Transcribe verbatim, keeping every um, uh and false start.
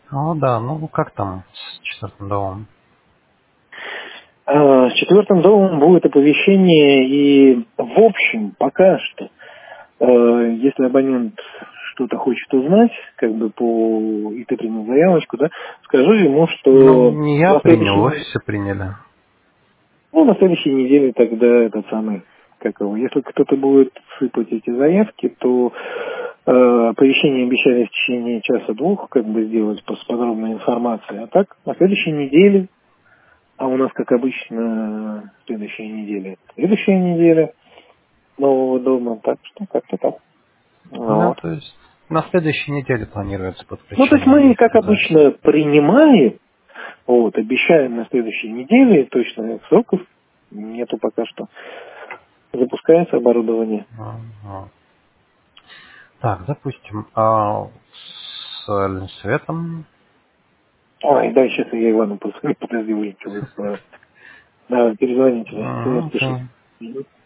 Ну да, ну как там с четвертым домом? А, С четвертым домом будет оповещение, и в общем, пока что, э, если абонент что-то хочет узнать, как бы по и ты принял заявочку, да, скажу ему, Ну, что не я на принял, в следующей, офисе приняли. ну, на следующей неделе тогда этот самый, как его, если кто-то будет сыпать эти заявки, то э, оповещение обещали в течение часа-двух как бы сделать по- с подробной информацией, а так на следующей неделе, а у нас, как обычно, следующая неделя, следующая неделя нового дома, так что как-то так. Ну, Вот. то есть на следующей неделе планируется Ну, то есть подключение, мы, как если даже. обычно, принимаем, вот, обещаем на следующей неделе, точно сроков нету пока что. Запускается оборудование. Ага. Так, допустим, а с светом. Ой, да, сейчас я Ивану позвоню, подожди, вылетел из... э, Да, перезвоните, да, я Ага, спешу. окей.